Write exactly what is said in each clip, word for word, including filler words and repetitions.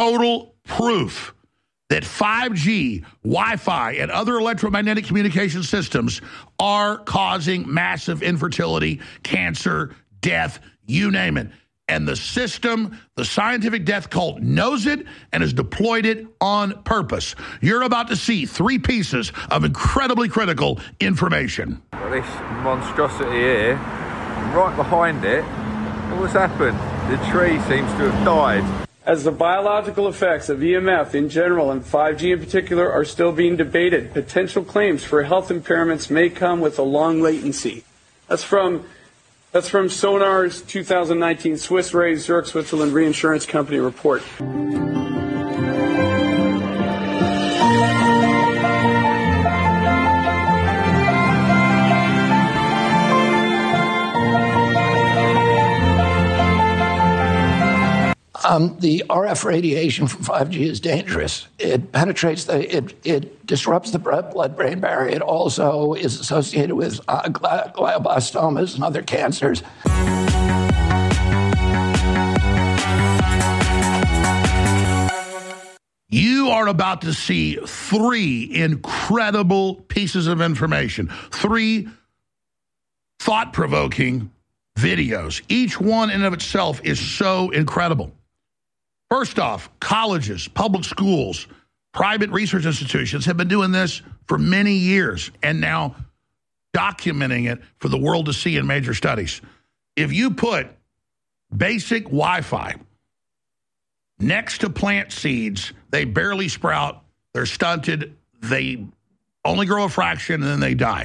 total proof that five G, Wi-Fi, and other electromagnetic communication systems are causing massive infertility, cancer, death, you name it. And the system, the scientific death cult, knows it and has deployed it on purpose. You're about to see three pieces of incredibly critical information. This monstrosity here, right behind it, what's happened? The tree seems to have died. As the biological effects of E M F in general and five G in particular are still being debated, potential claims for health impairments may come with a long latency. That's from that's from Sonar's two thousand nineteen Swiss Re Zurich, Switzerland Reinsurance Company report. Um, the R F radiation from five G is dangerous. It penetrates the, it, it disrupts the blood-brain barrier. It also is associated with uh, glioblastomas and other cancers. You are about to see three incredible pieces of information, three thought-provoking videos. Each one in and of itself is so incredible. First off, colleges, public schools, private research institutions have been doing this for many years and now documenting it for the world to see in major studies. If you put basic Wi-Fi next to plant seeds, they barely sprout, they're stunted, they only grow a fraction, and then they die.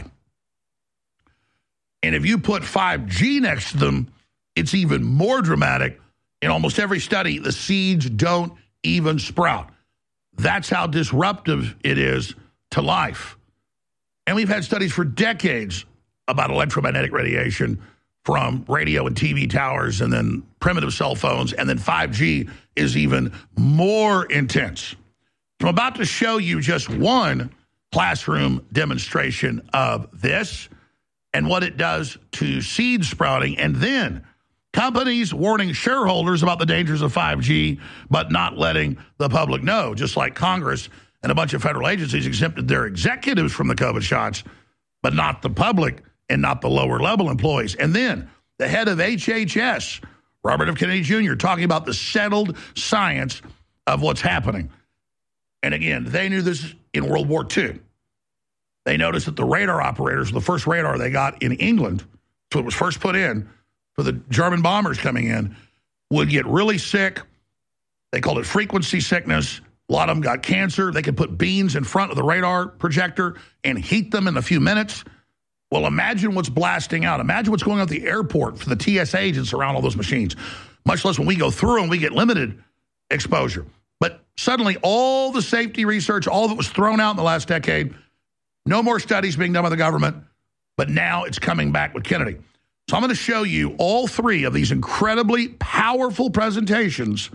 And if you put five G next to them, it's even more dramatic. In almost every study, the seeds don't even sprout. That's how disruptive it is to life. And we've had studies for decades about electromagnetic radiation from radio and T V towers and then primitive cell phones, and then five G is even more intense. So I'm about to show you just one classroom demonstration of this and what it does to seed sprouting, and then companies warning shareholders about the dangers of five G, but not letting the public know, just like Congress and a bunch of federal agencies exempted their executives from the COVID shots, but not the public and not the lower level employees. And then the head of H H S, Robert F. Kennedy Junior, talking about the settled science of what's happening. And again, they knew this in World War Two. They noticed that the radar operators, the first radar they got in England, so it was first put in for the German bombers coming in, would get really sick. They called it frequency sickness. A lot of them got cancer. They could put beans in front of the radar projector and heat them in a few minutes. Well, imagine what's blasting out. Imagine what's going on at the airport for the T S A agents around all those machines, much less when we go through and we get limited exposure. But suddenly all the safety research, all of it was thrown out in the last decade. No more studies being done by the government, but now it's coming back with Kennedy. So I'm going to show you all three of these incredibly powerful presentations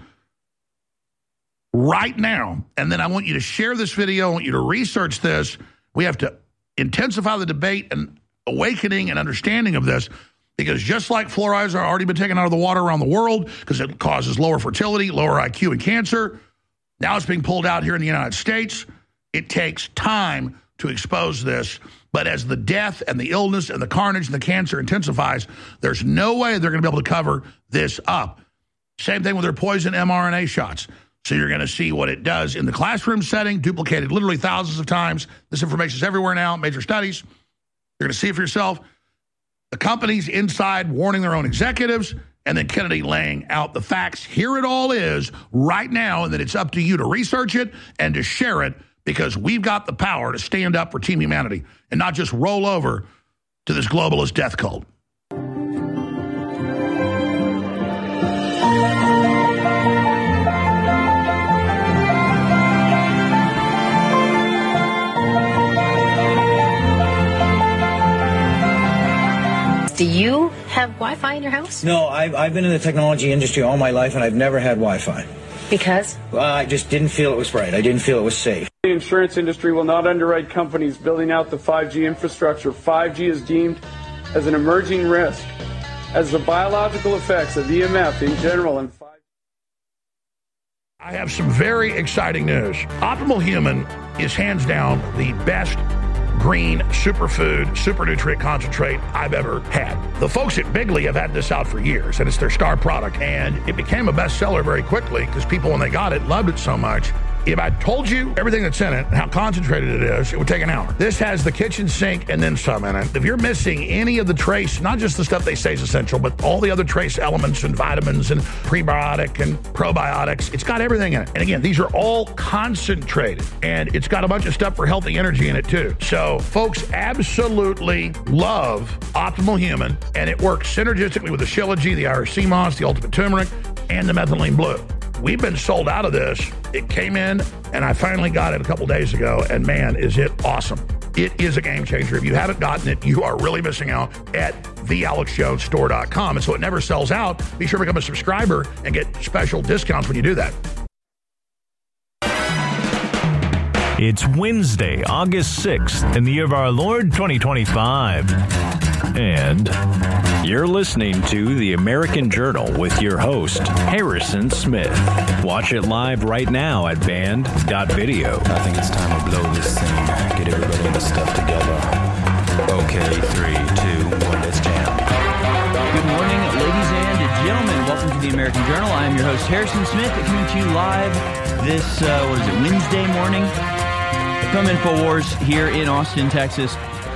right now. And then I want you to share this video. I want you to research this. We have to intensify the debate and awakening and understanding of this, because just like fluorides are already been taken out of the water around the world because it causes lower fertility, lower I Q, and cancer, now it's being pulled out here in the United States. It takes time to expose this. But as the death and the illness and the carnage and the cancer intensifies, there's no way they're going to be able to cover this up. Same thing with their poison mRNA shots. So you're going to see what it does in the classroom setting, duplicated literally thousands of times. This information is everywhere now, major studies. You're going to see it for yourself. The companies inside warning their own executives, and then Kennedy laying out the facts. Here it all is right now, and then it's up to you to research it and to share it, because we've got the power to stand up for Team Humanity and not just roll over to this globalist death cult. Do you have Wi-Fi in your house? No, I've, I've been in the technology industry all my life, and I've never had Wi-Fi. Because? Well, I just didn't feel it was right. I didn't feel it was safe. The insurance industry will not underwrite companies building out the five G infrastructure. five G is deemed as an emerging risk, as the biological effects of E M F in general and five G I have some very exciting news. Optimal Human is hands down the best green superfood, super nutrient concentrate I've ever had. The folks at Bigley have had this out for years, and it's their star product. And it became a bestseller very quickly because people, when they got it, loved it so much. If I told you everything that's in it and how concentrated it is, it would take an hour. This has the kitchen sink and then some in it. If you're missing any of the trace, not just the stuff they say is essential, but all the other trace elements and vitamins and prebiotic and probiotics, it's got everything in it. And again, these are all concentrated, and it's got a bunch of stuff for healthy energy in it too. So folks absolutely love Optimal Human, and it works synergistically with the Shilajit, the Irish sea moss, the ultimate turmeric, and the methylene blue. We've been sold out of this. It came in, and I finally got it a couple days ago, and man, is it awesome. It is a game changer. If you haven't gotten it, you are really missing out at the alex jones store dot com. And so it never sells out. Be sure to become a subscriber and get special discounts when you do that. It's Wednesday, August sixth, in the year of our Lord, twenty twenty-five. And you're listening to The American Journal with your host, Harrison Smith. Watch it live right now at band dot video. I think it's time to blow this thing. Get everybody in the stuff together. Okay, three, two, one, let's jam. Good morning, ladies and gentlemen. Welcome to The American Journal. I am your host, Harrison Smith, coming to you live this, uh, what is it, Wednesday morning from InfoWars here in Austin, Texas.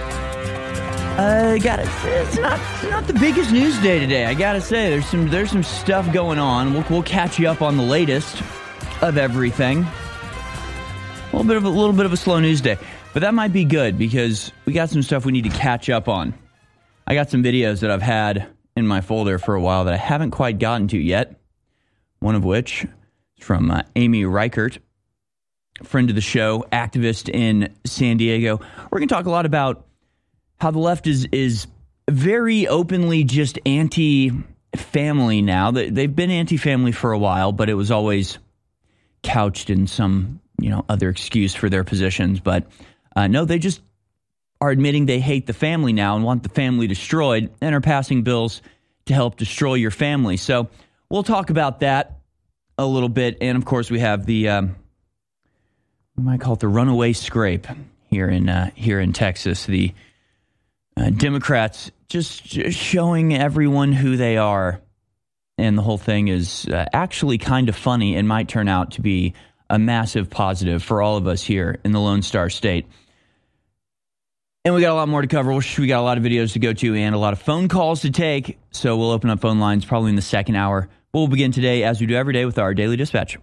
I gotta say, it's not it's not the biggest news day today. I gotta say, there's some there's some stuff going on. We'll we'll catch you up on the latest of everything. A little bit of a little bit of a slow news day, but that might be good because we got some stuff we need to catch up on. I got some videos that I've had in my folder for a while that I haven't quite gotten to yet. One of which is from uh, Amy Reichert, friend of the show, activist in San Diego. We're gonna talk a lot about how the left is is very openly just anti-family now. They've been anti-family for a while, but it was always couched in some, you know, other excuse for their positions. But uh, no, they just are admitting they hate the family now and want the family destroyed and are passing bills to help destroy your family. So we'll talk about that a little bit. And, of course, we have the, um, we might call it the runaway scrape here in uh, here in Texas, the Uh, Democrats just, just showing everyone who they are, and the whole thing is uh, actually kind of funny and might turn out to be a massive positive for all of us here in the Lone Star State. And we got a lot more to cover. We got a lot of videos to go to and a lot of phone calls to take, so we'll open up phone lines probably in the second hour. We'll begin today, as we do every day, with our Daily Dispatch.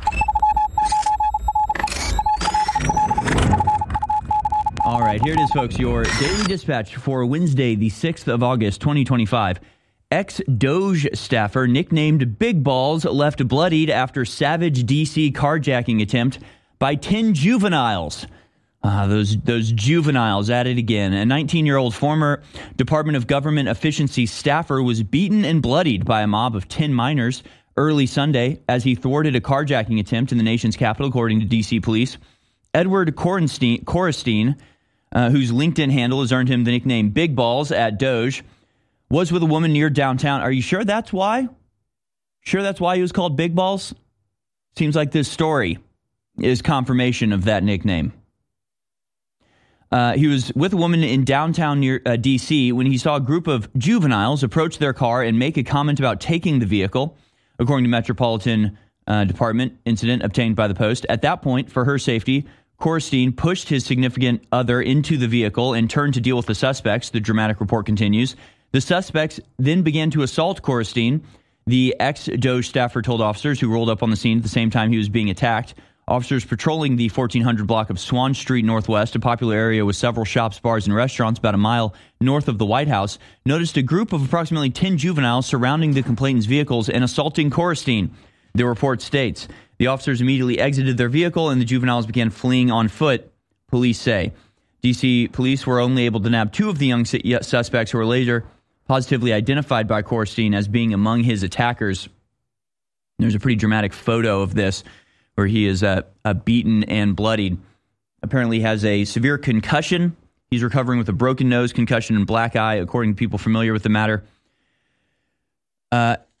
All right, here it is, folks. Your Daily Dispatch for Wednesday, the sixth of August, twenty twenty-five. Ex-Doge staffer nicknamed Big Balls left bloodied after savage D C carjacking attempt by ten juveniles. Uh, those those juveniles at it again. A nineteen-year-old former Department of Government Efficiency staffer was beaten and bloodied by a mob of ten minors early Sunday as he thwarted a carjacking attempt in the nation's capital, according to D C police. Edward Korenstein, Korestein, Uh, whose LinkedIn handle has earned him the nickname Big Balls at Doge, was with a woman near downtown. Are you sure that's why? Sure that's why he was called Big Balls? Seems like this story is confirmation of that nickname. Uh, he was with a woman in downtown near uh, D C when he saw a group of juveniles approach their car and make a comment about taking the vehicle, according to Metropolitan uh, Department incident obtained by the Post. At that point, for her safety, Korestein pushed his significant other into the vehicle and turned to deal with the suspects, the dramatic report continues. The suspects then began to assault Korestein. The ex-Doge staffer told officers who rolled up on the scene at the same time he was being attacked. Officers patrolling the fourteen hundred block of Swan Street Northwest, a popular area with several shops, bars, and restaurants about a mile north of the White House, noticed a group of approximately ten juveniles surrounding the complainant's vehicles and assaulting Korestein. The report states the officers immediately exited their vehicle and the juveniles began fleeing on foot, police say. D C police were only able to nab two of the young suspects who were later positively identified by Korestein as being among his attackers. There's a pretty dramatic photo of this where he is uh, uh, beaten and bloodied. Apparently he has a severe concussion. He's recovering with a broken nose, concussion, and black eye, according to people familiar with the matter. Uh,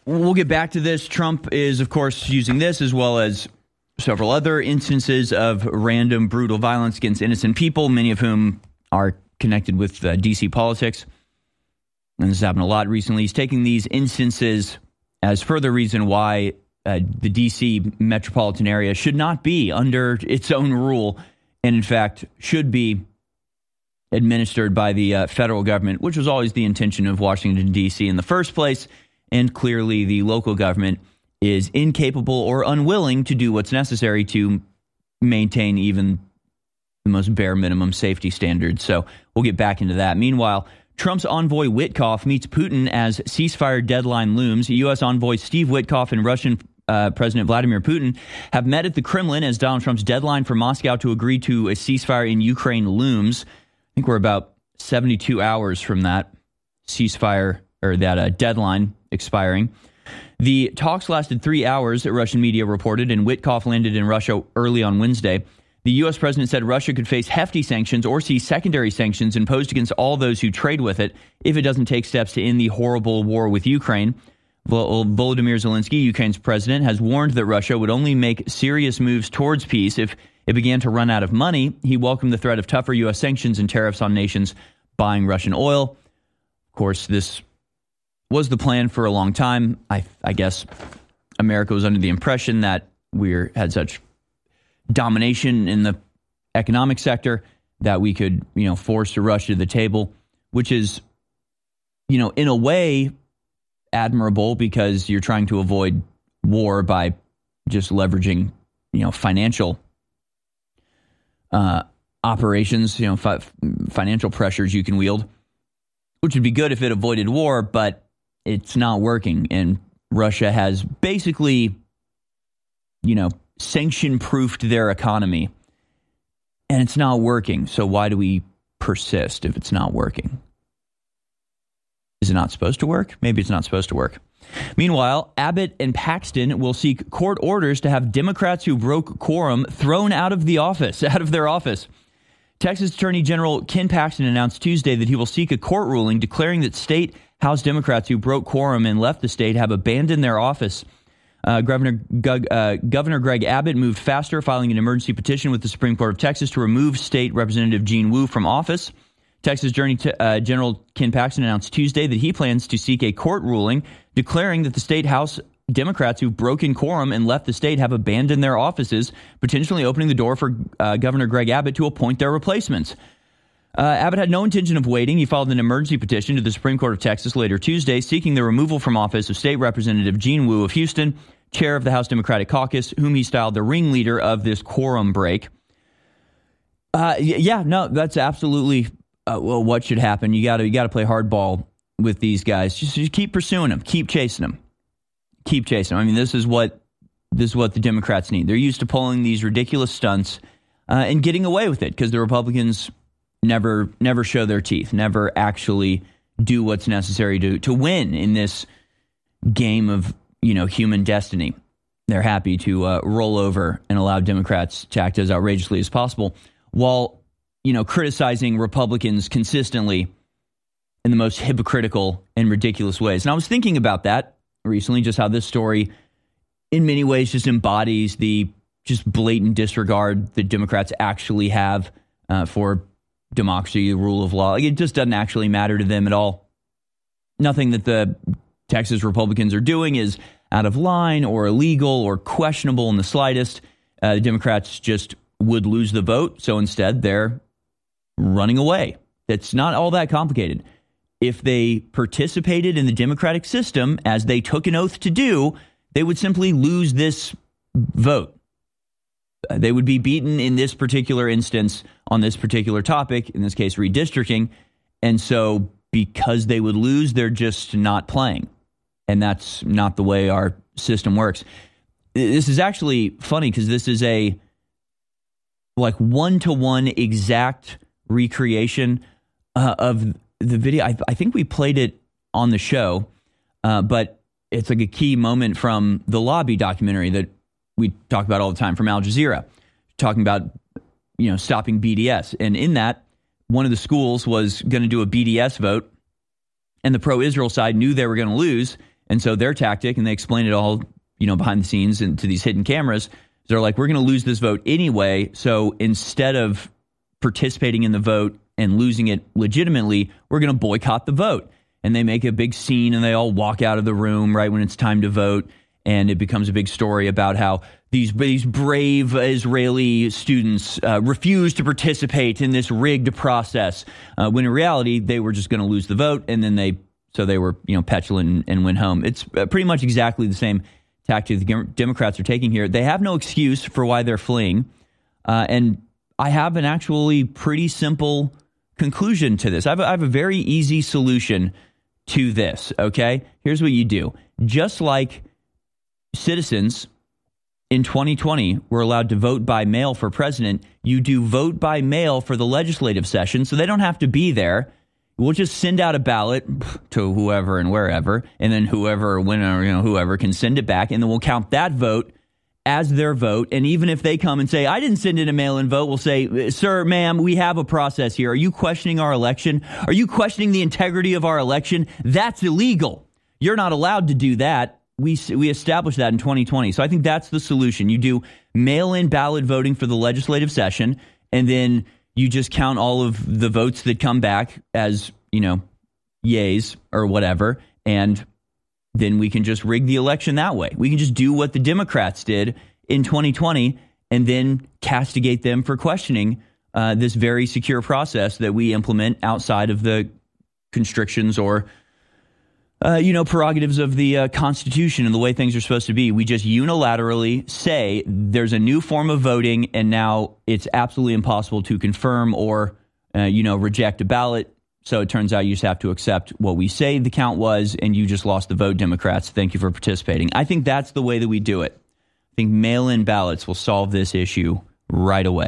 we'll get back to this. Trump is, of course, using this as well as several other instances of random brutal violence against innocent people, many of whom are connected with uh, D C politics. And this has happened a lot recently. He's taking these instances as further reason why uh, the D C metropolitan area should not be under its own rule, and in fact should be administered by the uh, federal government, which was always the intention of Washington, D C in the first place. And clearly the local government is incapable or unwilling to do what's necessary to maintain even the most bare minimum safety standards. So we'll get back into that. Meanwhile, Trump's envoy Witkoff meets Putin as ceasefire deadline looms. U S envoy Steve Witkoff and Russian uh, President Vladimir Putin have met at the Kremlin as Donald Trump's deadline for Moscow to agree to a ceasefire in Ukraine looms. I think we're about seventy-two hours from that ceasefire or that uh, deadline expiring. The talks lasted three hours, Russian media reported, and Witkoff landed in Russia early on Wednesday. The U S president said Russia could face hefty sanctions or see secondary sanctions imposed against all those who trade with it if it doesn't take steps to end the horrible war with Ukraine. Volodymyr Zelensky, Ukraine's president, has warned that Russia would only make serious moves towards peace if it began to run out of money. He welcomed the threat of tougher U S sanctions and tariffs on nations buying Russian oil. Of course, this was the plan for a long time. I, I guess America was under the impression that we had such domination in the economic sector that we could, you know, force Russia to the table, which is, you know, in a way admirable because you're trying to avoid war by just leveraging, you know, financial uh, operations, you know, fi- financial pressures you can wield, which would be good if it avoided war, but it's not working. And Russia has basically, you know, sanction-proofed their economy, and it's not working. So why do we persist if it's not working? Is it not supposed to work? Maybe it's not supposed to work. Meanwhile, Abbott and Paxton will seek court orders to have Democrats who broke quorum thrown out of the office, out of their office. Texas Attorney General Ken Paxton announced Tuesday that he will seek a court ruling declaring that state House Democrats who broke quorum and left the state have abandoned their office. Uh, Governor, Gug, uh, Governor Greg Abbott moved faster, filing an emergency petition with the Supreme Court of Texas to remove State Representative Gene Wu from office. Texas Attorney t- uh, General Ken Paxton announced Tuesday that he plans to seek a court ruling declaring that the state House Democrats who broke in quorum and left the state have abandoned their offices, potentially opening the door for uh, Governor Greg Abbott to appoint their replacements. Uh, Abbott had no intention of waiting. He filed an emergency petition to the Supreme Court of Texas later Tuesday, seeking the removal from office of State Representative Gene Wu of Houston, chair of the House Democratic Caucus, whom he styled the ringleader of this quorum break. Uh, yeah, no, that's absolutely uh, well what should happen. You got to you got to play hardball with these guys. Just, just keep pursuing them, keep chasing them, keep chasing them. I mean, this is what this is what the Democrats need. They're used to pulling these ridiculous stunts uh, and getting away with it because the Republicans never never show their teeth, never actually do what's necessary to to win in this game of, you know, human destiny. They're happy to uh, roll over and allow Democrats to act as outrageously as possible while, you know, criticizing Republicans consistently in the most hypocritical and ridiculous ways. And I was thinking about that recently, just how this story in many ways just embodies the just blatant disregard that Democrats actually have uh, for democracy, the rule of law. Like, it just doesn't actually matter to them at all. Nothing that the Texas Republicans are doing is out of line or illegal or questionable in the slightest. Uh, the Democrats just would lose the vote, so instead they're running away. It's not all that complicated. If they participated in the democratic system, as they took an oath to do, they would simply lose this vote. They would be beaten in this particular instance on this particular topic, in this case redistricting, and so because they would lose, they're just not playing. And that's not the way our system works. This is actually funny because this is a like one-to-one exact recreation uh, of the video. I, I think we played it on the show, uh, but it's like a key moment from the Lobby documentary that we talk about all the time from Al Jazeera, talking about, you know, stopping B D S. And in that, one of the schools was going to do a B D S vote, and the pro-Israel side knew they were going to lose. And so their tactic, and they explain it all, you know, behind the scenes and to these hidden cameras, they're like, we're going to lose this vote anyway. So instead of participating in the vote and losing it legitimately, we're going to boycott the vote. And they make a big scene and they all walk out of the room right when it's time to vote. And it becomes a big story about how these, these brave Israeli students uh, refused to participate in this rigged process, uh, when in reality, they were just going to lose the vote. And then they, so they were, you know, petulant and, and went home. It's pretty much exactly the same tactic the Democrats are taking here. They have no excuse for why they're fleeing. Uh, and I have an actually pretty simple conclusion to this. I have, a, I have a very easy solution to this, okay? Here's what you do. Just like citizens in twenty twenty were allowed to vote by mail for president, you do vote by mail for the legislative session, so they don't have to be there. We'll just send out a ballot to whoever and wherever, and then whoever, winner, you know, whoever can send it back, and then we'll count that vote as their vote. And even if they come and say, I didn't send in a mail-in vote, we'll say, sir, ma'am, we have a process here. Are you questioning our election? Are you questioning the integrity of our election? That's illegal. You're not allowed to do that. We we established that in twenty twenty. So I think that's the solution. You do mail-in ballot voting for the legislative session, and then you just count all of the votes that come back as, you know, yays or whatever, and then we can just rig the election that way. We can just do what the Democrats did in twenty twenty and then castigate them for questioning uh, this very secure process that we implement outside of the constrictions or, uh, you know, prerogatives of the uh, Constitution and the way things are supposed to be. We just unilaterally say there's a new form of voting, and now it's absolutely impossible to confirm or, uh, you know, reject a ballot. So it turns out you just have to accept what we say the count was, and you just lost the vote, Democrats. Thank you for participating. I think that's the way that we do it. I think mail-in ballots will solve this issue right away.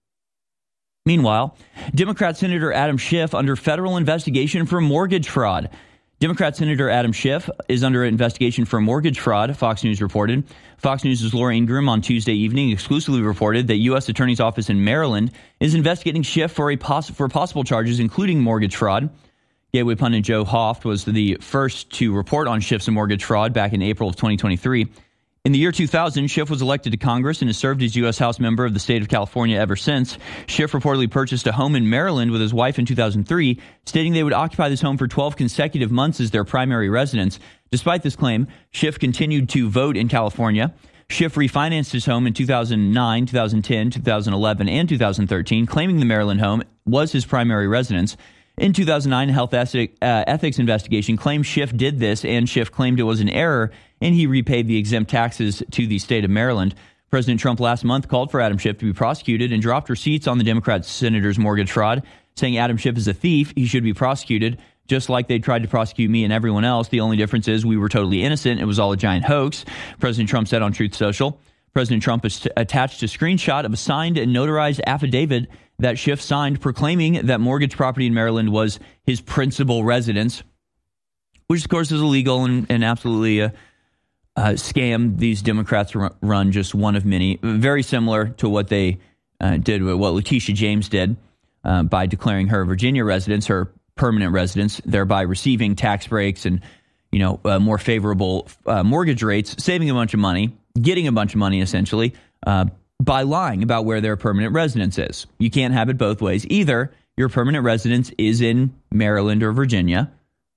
Meanwhile, Democrat Senator Adam Schiff under federal investigation for mortgage fraud. Democrat Senator Adam Schiff is under investigation for mortgage fraud, Fox News reported. Fox News' Laura Ingraham on Tuesday evening exclusively reported that U S Attorney's Office in Maryland is investigating Schiff for, a poss- for possible charges, including mortgage fraud. Gateway pundit Joe Hoft was the first to report on Schiff's mortgage fraud back in April of twenty twenty-three. In the year two thousand, Schiff was elected to Congress and has served as U S House member of the state of California ever since. Schiff reportedly purchased a home in Maryland with his wife in two thousand three, stating they would occupy this home for twelve consecutive months as their primary residence. Despite this claim, Schiff continued to vote in California. Schiff refinanced his home in two thousand nine, two thousand ten, two thousand eleven, and two thousand thirteen, claiming the Maryland home was his primary residence. In two thousand nine, a health ethic, uh, ethics investigation claimed Schiff did this, and Schiff claimed it was an error, and he repaid the exempt taxes to the state of Maryland. President Trump last month called for Adam Schiff to be prosecuted and dropped receipts on the Democrat senator's mortgage fraud, saying Adam Schiff is a thief. He should be prosecuted, just like they tried to prosecute me and everyone else. The only difference is we were totally innocent. It was all a giant hoax, President Trump said on Truth Social. President Trump has t- attached a screenshot of a signed and notarized affidavit that Schiff signed proclaiming that mortgage property in Maryland was his principal residence, which, of course, is illegal and, and absolutely a, a scam these Democrats r- run, just one of many. Very similar to what they uh, did, what Letitia James did uh, by declaring her Virginia residence her permanent residence, thereby receiving tax breaks and, you know, uh, more favorable uh, mortgage rates, saving a bunch of money, getting a bunch of money, essentially, uh, by lying about where their permanent residence is. You can't have it both ways. Either your permanent residence is in Maryland or Virginia,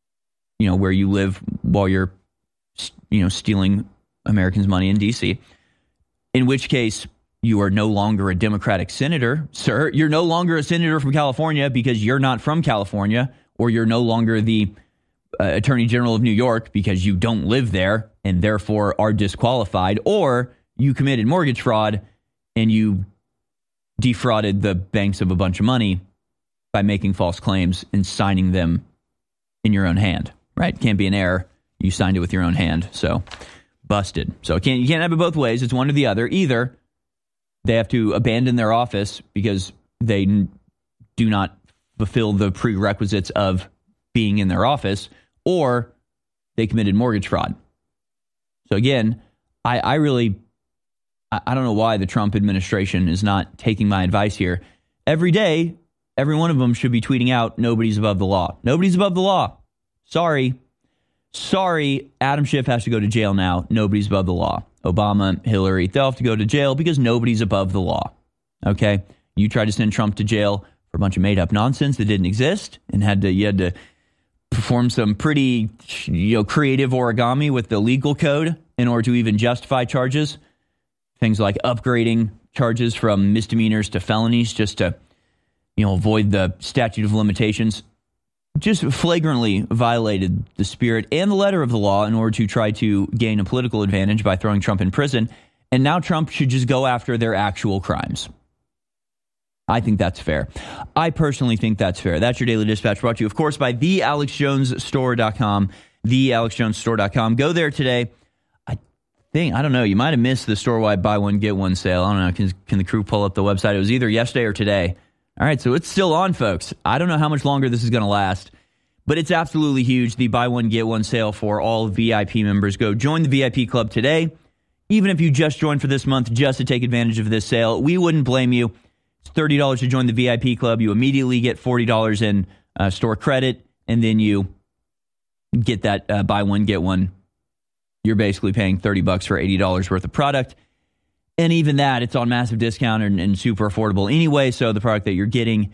you know, where you live while you're, you know, stealing Americans' money in D C, in which case you are no longer a Democratic senator, sir. You're no longer a senator from California because you're not from California, or you're no longer the uh, Attorney General of New York because you don't live there and therefore are disqualified, or you committed mortgage fraud and you defrauded the banks of a bunch of money by making false claims and signing them in your own hand, right? Can't be an error. You signed it with your own hand. So busted. So it can't, you can't have it both ways. It's one or the other. Either they have to abandon their office because they n- do not fulfill the prerequisites of being in their office, or they committed mortgage fraud. So again, I, I really... I don't know why the Trump administration is not taking my advice here. Every day, every one of them should be tweeting out, nobody's above the law. Nobody's above the law. Sorry. sorry, Adam Schiff has to go to jail now. Nobody's above the law. Obama, Hillary, they'll have to go to jail because nobody's above the law. Okay? You tried to send Trump to jail for a bunch of made-up nonsense that didn't exist, and had to you had to perform some pretty you know creative origami with the legal code in order to even justify charges. Things like upgrading charges from misdemeanors to felonies just to you know avoid the statute of limitations. Just flagrantly violated the spirit and the letter of the law in order to try to gain a political advantage by throwing Trump in prison. And now Trump should just go after their actual crimes. I think that's fair. I personally think that's fair. That's your Daily Dispatch, brought to you, of course, by the alex jones store dot com. the alex jones store dot com. Go there today. I think, I don't know, you might have missed the store-wide buy one, get one sale. I don't know. Can, can the crew pull up the website? It was either yesterday or today. All right, so it's still on, folks. I don't know how much longer this is going to last, but it's absolutely huge. The buy one, get one sale for all V I P members. Go join the V I P club today. Even if you just joined for this month just to take advantage of this sale, we wouldn't blame you. It's thirty dollars to join the V I P club. You immediately get forty dollars in uh, store credit, and then you get that uh, buy one, get one. You're basically paying thirty bucks for eighty dollars worth of product. And even that, it's on massive discount and, and super affordable anyway. So the product that you're getting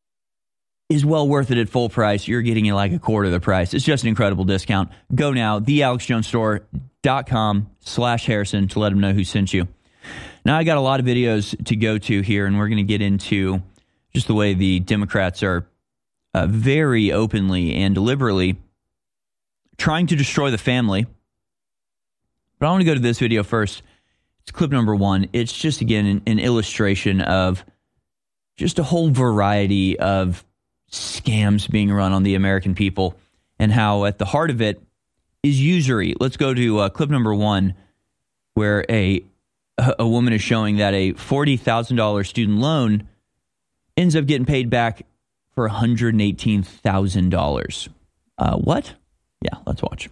is well worth it at full price. You're getting it like a quarter of the price. It's just an incredible discount. Go now, the alex jones store dot com slash Harrison to let them know who sent you. Now, I got a lot of videos to go to here, and we're going to get into just the way the Democrats are uh, very openly and deliberately trying to destroy the family. But I want to go to this video first. It's clip number one. It's just, again, an, an illustration of just a whole variety of scams being run on the American people and how at the heart of it is usury. Let's go to uh, clip number one, where a a woman is showing that a forty thousand dollars student loan ends up getting paid back for one hundred eighteen thousand dollars. Uh, what? Yeah, let's watch.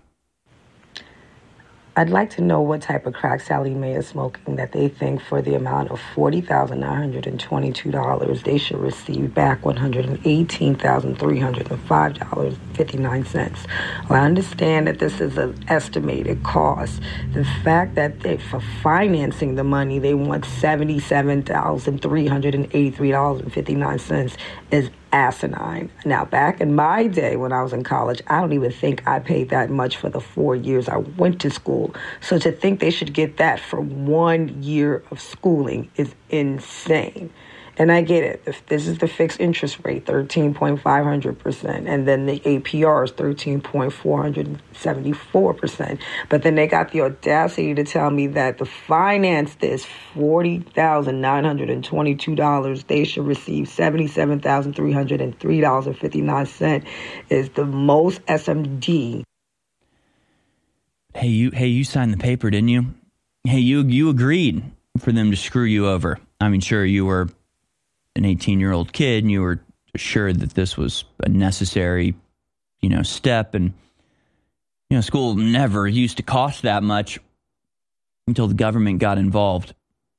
I'd like to know what type of crack Sallie Mae is smoking that they think for the amount of forty thousand nine hundred twenty-two dollars they should receive back one hundred eighteen thousand three hundred five dollars and fifty-nine cents. Well, I understand that this is an estimated cost. The fact that they, for financing the money, they want seventy-seven thousand three hundred eighty-three dollars and fifty-nine cents is asinine. Now, back in my day when I was in college, I don't even think I paid that much for the four years I went to school. So to think they should get that for one year of schooling is insane. And I get it. If this is the fixed interest rate, thirteen point five hundred percent, and then the A P R is thirteen point four seven four percent. But then they got the audacity to tell me that to finance this forty thousand nine hundred twenty-two dollars, they should receive seventy-seven thousand three hundred three dollars and fifty-nine cents is the most S M D. Hey, you hey, you signed the paper, didn't you? Hey, you you agreed for them to screw you over. I mean, sure, you were an eighteen-year-old kid, and you were assured that this was a necessary, you know, step. And, you know, school never used to cost that much until the government got involved.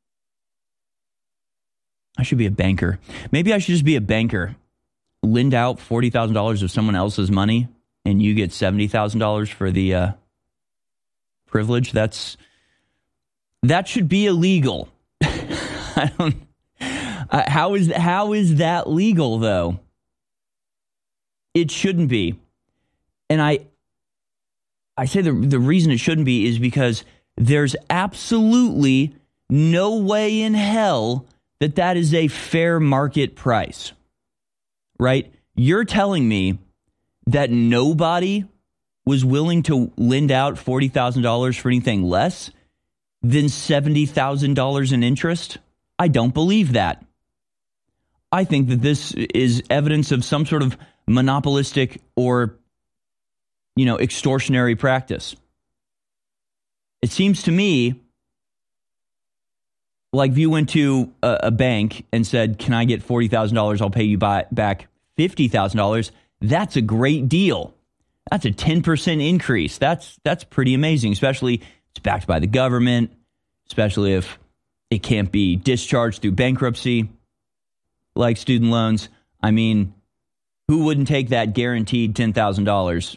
I should be a banker. Maybe I should just be a banker. Lend out forty thousand dollars of someone else's money, and you get seventy thousand dollars for the uh, privilege. That's that should be illegal. I don't... Uh, how is how is that legal, though? It shouldn't be. And I I say the the reason it shouldn't be is because there's absolutely no way in hell that that is a fair market price. Right? You're telling me that nobody was willing to lend out forty thousand dollars for anything less than seventy thousand dollars in interest? I don't believe that. I think that this is evidence of some sort of monopolistic or, you know, extortionary practice. It seems to me like if you went to a, a bank and said, can I get forty thousand dollars? I'll pay you by, back fifty thousand dollars. That's a great deal. That's a ten percent increase. That's that's pretty amazing, especially it's backed by the government, especially if it can't be discharged through bankruptcy. Like student loans, I mean, who wouldn't take that guaranteed ten thousand dollars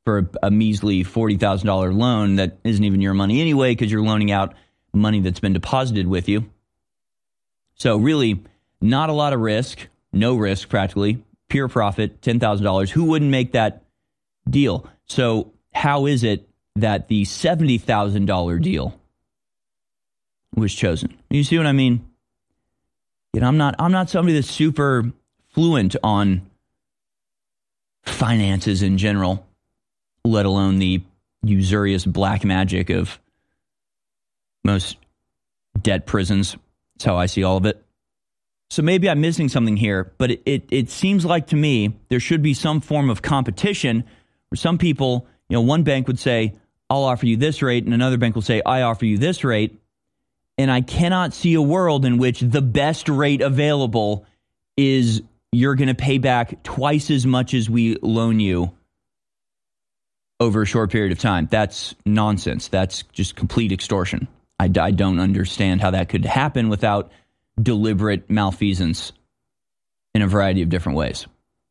for a, a measly forty thousand dollars loan that isn't even your money anyway, because you're loaning out money that's been deposited with you. So really, not a lot of risk, no risk practically, pure profit, ten thousand dollars. Who wouldn't make that deal? So how is it that the seventy thousand dollars deal was chosen? You see what I mean? You know, I'm not I'm not somebody that's super fluent on finances in general, let alone the usurious black magic of most debt prisons. That's how I see all of it. So maybe I'm missing something here, but it, it, it seems like to me there should be some form of competition where some people, you know, one bank would say, I'll offer you this rate, and another bank will say, I offer you this rate. And I cannot see a world in which the best rate available is you're going to pay back twice as much as we loan you over a short period of time. That's nonsense. That's just complete extortion. I, I don't understand how that could happen without deliberate malfeasance in a variety of different ways.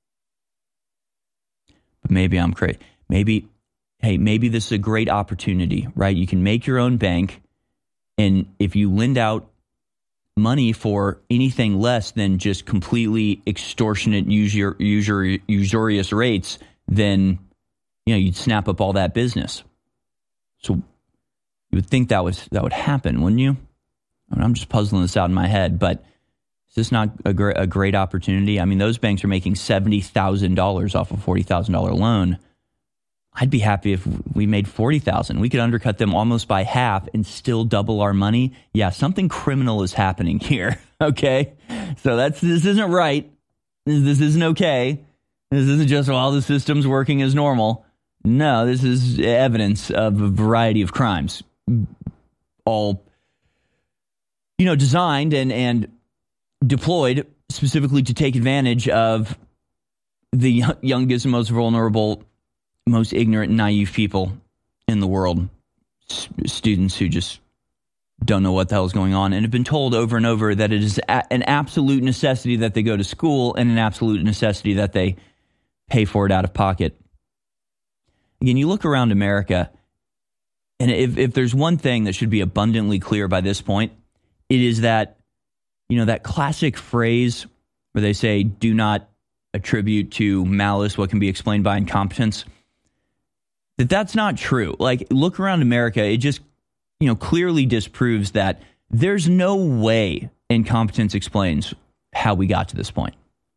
But maybe I'm crazy. Maybe, hey, maybe this is a great opportunity, right? You can make your own bank. And if you lend out money for anything less than just completely extortionate, usur, usur, usurious rates, then you know you'd snap up all that business. So you would think that was that would happen, wouldn't you? I mean, I'm just puzzling this out in my head, but is this not a, gr- a great opportunity? I mean, those banks are making seventy thousand dollars off a forty thousand dollars loan. I'd be happy if we made forty thousand dollars. We could undercut them almost by half and still double our money. Yeah, something criminal is happening here. Okay, so that's this isn't right. This, this isn't okay. This isn't just, well, the system's working as normal. No, this is evidence of a variety of crimes, all, you know, designed and, and deployed specifically to take advantage of the youngest and most vulnerable, most ignorant and naive people in the world, S- students who just don't know what the hell is going on and have been told over and over that it is a- an absolute necessity that they go to school and an absolute necessity that they pay for it out of pocket. Again, you look around America, and if, if there's one thing that should be abundantly clear by this point, it is that, you know, that classic phrase where they say, do not attribute to malice what can be explained by incompetence. That that's not true. Like, look around America, it just, you know, clearly disproves that there's no way incompetence explains how we got to this point.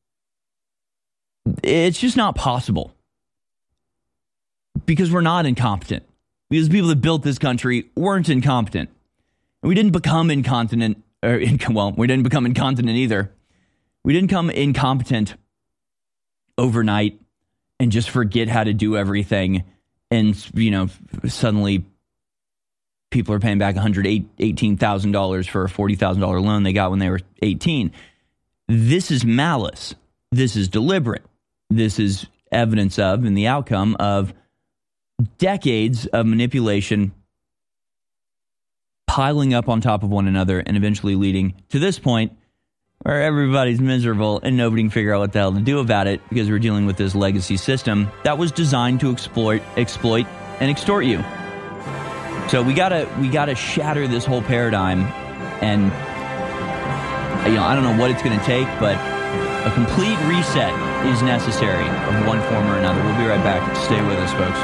It's just not possible. Because we're not incompetent. Because the people that built this country weren't incompetent. And we didn't become incontinent, or well, we didn't become incontinent either. We didn't become incompetent overnight and just forget how to do everything. And, you know, suddenly people are paying back one hundred eighteen thousand dollars for a forty thousand dollars loan they got when they were eighteen. This is malice. This is deliberate. This is evidence of and the outcome of decades of manipulation piling up on top of one another and eventually leading to this point where everybody's miserable and nobody can figure out what the hell to do about it because we're dealing with this legacy system that was designed to exploit, exploit, and extort you. So we gotta we gotta shatter this whole paradigm, and you know I don't know what it's going to take, but a complete reset is necessary of one form or another. We'll be right back. Stay with us, folks.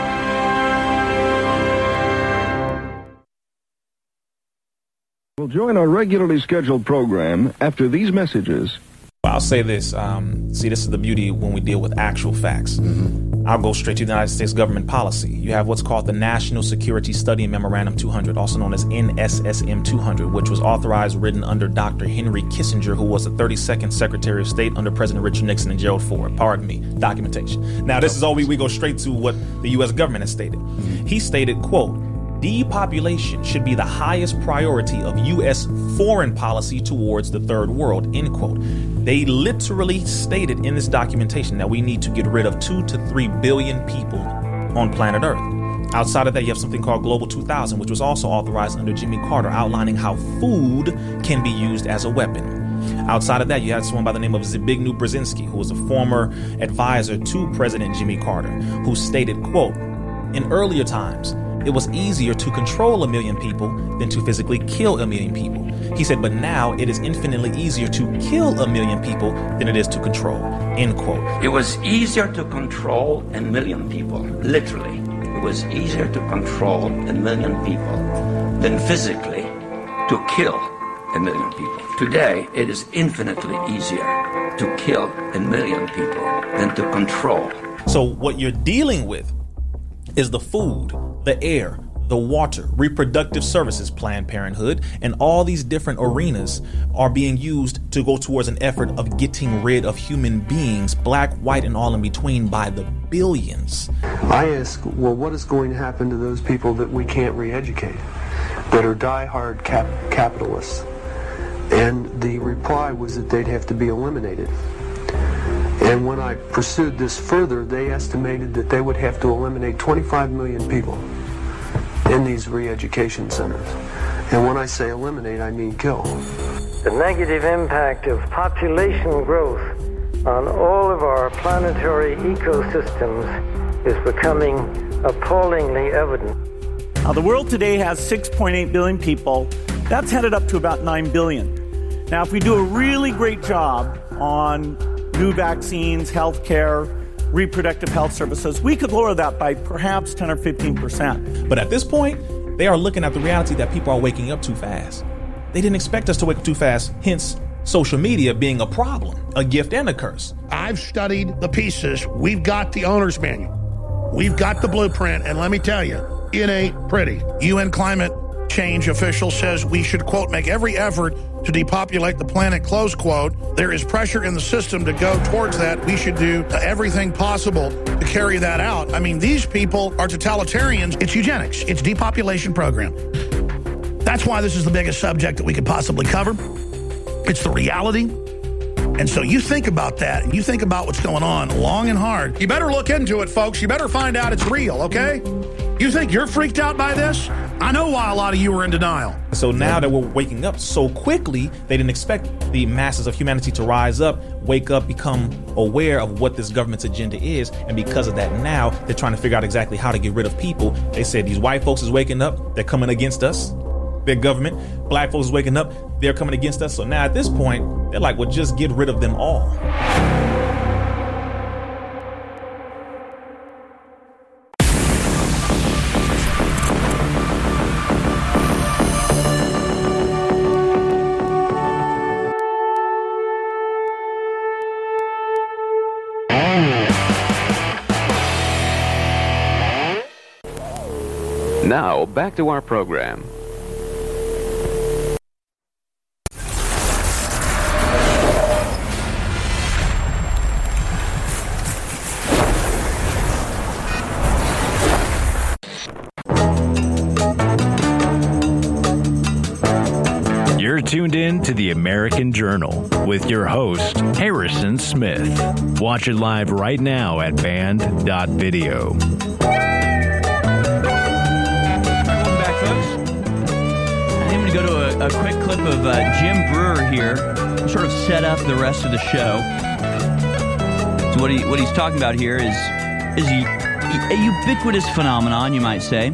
We'll join our regularly scheduled program after these messages. I'll say this. Um, see, this is the beauty when we deal with actual facts. Mm-hmm. I'll go straight to the United States government policy. You have what's called the National Security Study Memorandum two hundred, also known as N S S M two hundred, which was authorized, written under Doctor Henry Kissinger, who was the thirty-second Secretary of State under President Richard Nixon and Gerald Ford. Pardon me. Documentation. Now, this is all we, we go straight to what the U S government has stated. Mm-hmm. He stated, quote, depopulation should be the highest priority of U S foreign policy towards the third world, end quote. They literally stated in this documentation that we need to get rid of two to three billion people on planet Earth. Outside of that, you have something called Global two thousand, which was also authorized under Jimmy Carter, outlining how food can be used as a weapon. Outside of that, you had someone by the name of Zbigniew Brzezinski, who was a former advisor to President Jimmy Carter, who stated, quote, in earlier times, it was easier to control a million people than to physically kill a million people. He said, but now it is infinitely easier to kill a million people than it is to control, end quote. It was easier to control a million people, literally. It was easier to control a million people than physically to kill a million people. Today, it is infinitely easier to kill a million people than to control. So what you're dealing with is the food, the air, the water, reproductive services, Planned Parenthood, and all these different arenas are being used to go towards an effort of getting rid of human beings, black, white, and all in between, by the billions. I ask, well, what is going to happen to those people that we can't re-educate, that are die-hard cap- capitalists? And the reply was that they'd have to be eliminated. And when I pursued this further, they estimated that they would have to eliminate twenty-five million people in these re-education centers. And when I say eliminate, I mean kill. The negative impact of population growth on all of our planetary ecosystems is becoming appallingly evident. Now, the world today has six point eight billion people. That's headed up to about nine billion. Now, if we do a really great job on new vaccines, healthcare, reproductive health services, we could lower that by perhaps ten or fifteen percent. But at this point, they are looking at the reality that people are waking up too fast. They didn't expect us to wake up too fast, hence social media being a problem, a gift and a curse. I've studied the pieces. We've got the owner's manual. We've got the blueprint. And let me tell you, it ain't pretty. U N climate change official says we should, quote, make every effort to depopulate the planet, close quote. There is pressure in the system to go towards that. We should do everything possible to carry that out. I mean, these people are totalitarians. It's eugenics. It's depopulation program. That's why this is the biggest subject that we could possibly cover. It's the reality. And so you think about that, and you think about what's going on long and hard. You better look into it, folks. You better find out it's real, okay? You think you're freaked out by this? I know why a lot of you are in denial. So now that we're waking up so quickly, they didn't expect the masses of humanity to rise up, wake up, become aware of what this government's agenda is. And because of that, now they're trying to figure out exactly how to get rid of people. They said these white folks is waking up. They're coming against us. Their government. Black folks is waking up. They're coming against us. So now at this point, they're like, well, just get rid of them all. Now, back to our program. You're tuned in to the American Journal with your host, Harrison Smith. Watch it live right now at band dot video. Go to a, a quick clip of uh, Jim Brewer here, sort of set up the rest of the show. So what he what he's talking about here is is a, a ubiquitous phenomenon, you might say.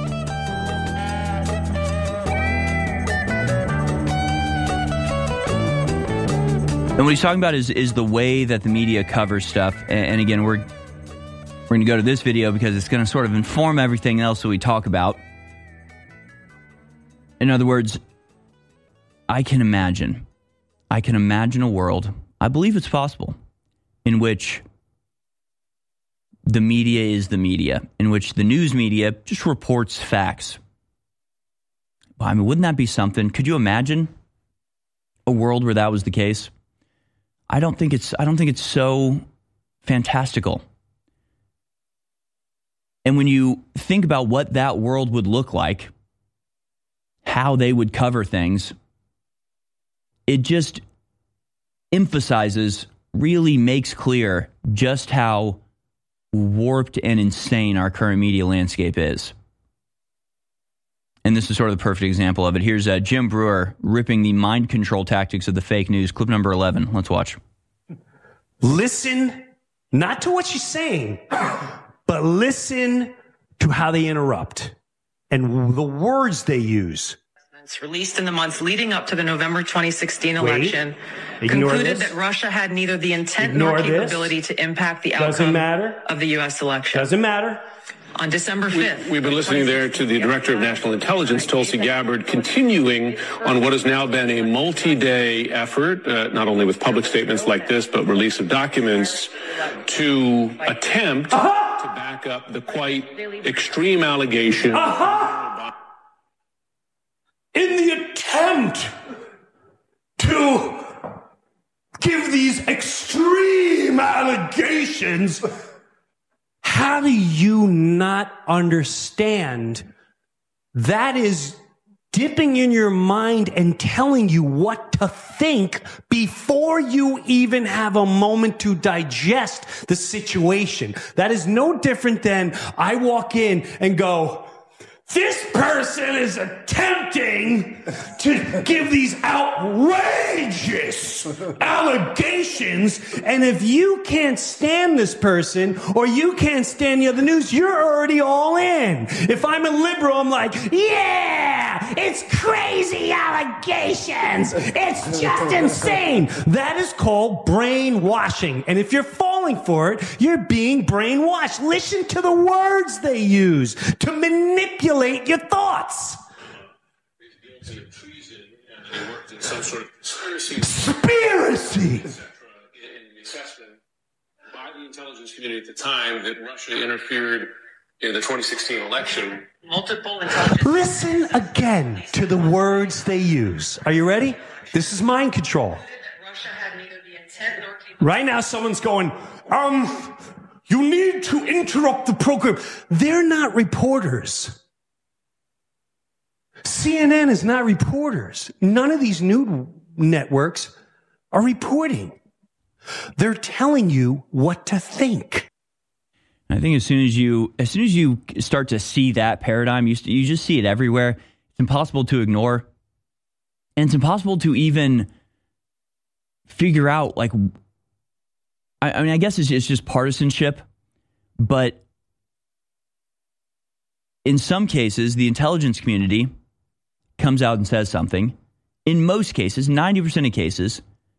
And what he's talking about is is the way that the media covers stuff. And, and again, we're we're going to go to this video because it's going to sort of inform everything else that we talk about. In other words, I can imagine, I can imagine a world, I believe it's possible, in which the media is the media, in which the news media just reports facts. I mean, wouldn't that be something? Could you imagine a world where that was the case? I don't think it's, I don't think it's so fantastical. And when you think about what that world would look like, how they would cover things, it just emphasizes, really makes clear just how warped and insane our current media landscape is. And this is sort of the perfect example of it. Here's uh, Jim Brewer ripping the mind control tactics of the fake news. Clip number eleven. Let's watch. Listen, not to what she's saying, but listen to how they interrupt and the words they use. Released in the months leading up to the November twenty sixteen Wait. election Ignore concluded this. that Russia had neither the intent Ignore nor this. capability to impact the Doesn't outcome matter. of the U S election. Doesn't matter. On December fifth. We've been listening there to the Director of National Intelligence, Tulsi Gabbard, continuing on what has now been a multi-day effort, uh, not only with public statements like this, but release of documents to attempt uh-huh. to back up the quite extreme allegation. Uh-huh. In the attempt to give these extreme allegations, how do you not understand that is dipping in your mind and telling you what to think before you even have a moment to digest the situation? That is no different than I walk in and go, this person is attempting to give these outrageous allegations, and if you can't stand this person or you can't stand the other news, you're already all in. If I'm a liberal, I'm like, yeah, it's crazy allegations. It's just insane. That is called brainwashing, and if you're falling for it, you're being brainwashed. Listen to the words they use to manipulate your thoughts. Some sort of conspiracy. Conspiracy. In the assessment by the intelligence community at the time that Russia interfered in the twenty sixteen election. Multiple intelligence. Listen again to the words they use. Are you ready? This is mind control. Russia had neither the intent nor capability. Right now, someone's going, um, you need to interrupt the program. They're not reporters. C N N is not reporters. None of these news networks are reporting. They're telling you what to think. I think as soon as you as soon as you start to see that paradigm, you you just see it everywhere. It's impossible to ignore, and it's impossible to even figure out. Like, I, I mean, I guess it's, it's just partisanship, but in some cases, the intelligence community comes out and says something. In most cases, ninety percent of cases,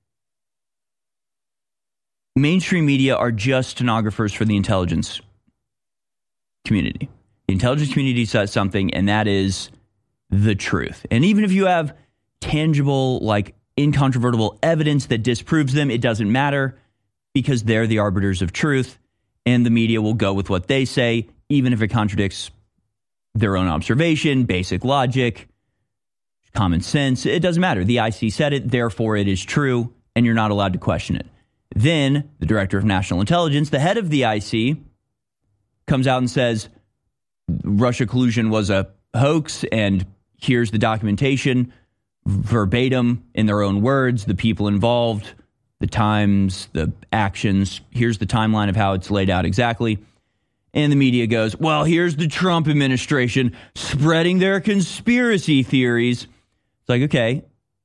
mainstream media are just stenographers for the intelligence community. The intelligence community says something, and that is the truth. And even if you have tangible, like incontrovertible evidence that disproves them, it doesn't matter because they're the arbiters of truth, and the media will go with what they say, even if it contradicts their own observation, basic logic, common sense. It doesn't matter. The I C said it, therefore it is true, and you're not allowed to question it. Then the Director of National Intelligence, the head of the I C, comes out and says Russia collusion was a hoax, and here's the documentation, verbatim in their own words, the people involved, the times, the actions. Here's the timeline of how it's laid out exactly. And the media goes, well, here's the Trump administration spreading their conspiracy theories. It's like, okay,